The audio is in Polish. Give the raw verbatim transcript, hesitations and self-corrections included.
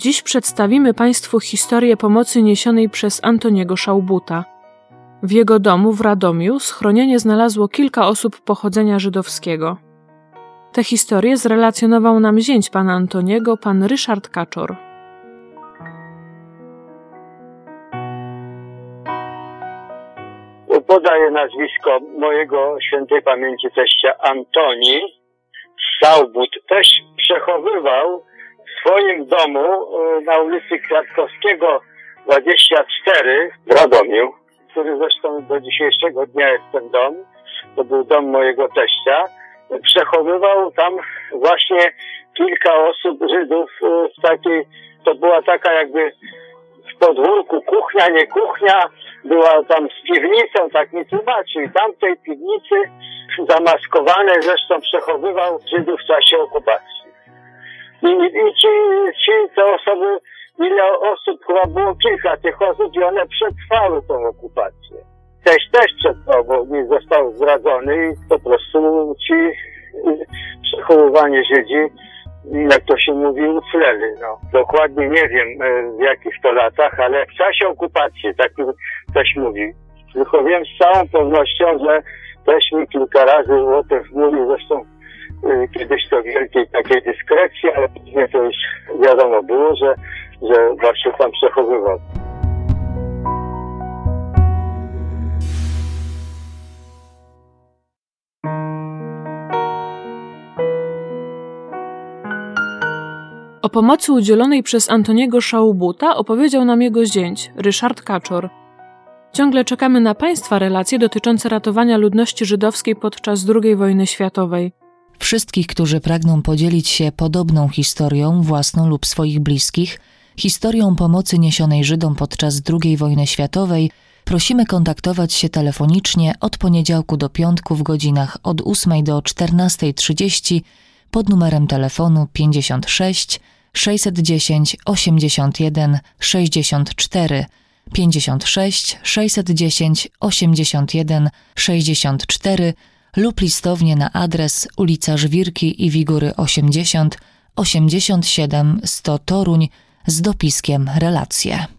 Dziś przedstawimy Państwu historię pomocy niesionej przez Antoniego Szałbuta. W jego domu w Radomiu schronienie znalazło kilka osób pochodzenia żydowskiego. Tę historię zrelacjonował nam zięć pana Antoniego, pan Ryszard Kaczor. Podaję nazwisko mojego świętej pamięci teścia Antoni. Szałbut też przechowywał w swoim domu na ulicy Kwiatkowskiego dwadzieścia cztery w Radomiu, który zresztą do dzisiejszego dnia jest ten dom. To był dom mojego teścia. Przechowywał tam właśnie kilka osób, Żydów, z takiej, to była taka jakby w podwórku kuchnia, nie kuchnia, była tam z piwnicą, tak mi tłumaczył. I tam w tej piwnicy zamaskowane zresztą przechowywał Żydów w czasie okupacji. I, i ci, ci te osoby, ile osób, chyba było kilka tych osób i one przetrwały tą okupację. Też też przetrwał, bo nie został zdradzony i po prostu ci przechowywani Żydzi, jak to się mówi, ucleli. No. Dokładnie nie wiem w jakich to latach, ale w czasie okupacji, tak ktoś mówi. Tylko wiem z całą pewnością, że też mi kilka razy o tym mówił, zresztą kiedyś to wielkiej takiej dyskrecji, ale później to już wiadomo było, że, że właśnie tam przechowywał. O pomocy udzielonej przez Antoniego Szałbuta opowiedział nam jego zięć, Ryszard Kaczor. Ciągle czekamy na Państwa relacje dotyczące ratowania ludności żydowskiej podczas drugiej wojny światowej. Wszystkich, którzy pragną podzielić się podobną historią, własną lub swoich bliskich, historią pomocy niesionej Żydom podczas drugiej wojny światowej, prosimy kontaktować się telefonicznie od poniedziałku do piątku w godzinach od ósmej do czternastej trzydzieści pod numerem telefonu pięćdziesiąt sześć sześćset dziesięć osiemdziesiąt jeden sześćdziesiąt cztery, pięćdziesiąt sześć sześćset dziesięć osiemdziesiąt jeden sześćdziesiąt cztery lub listownie na adres ulica Żwirki i Wigury osiemdziesiąt, osiemdziesiąt siedem sto Toruń z dopiskiem relacje.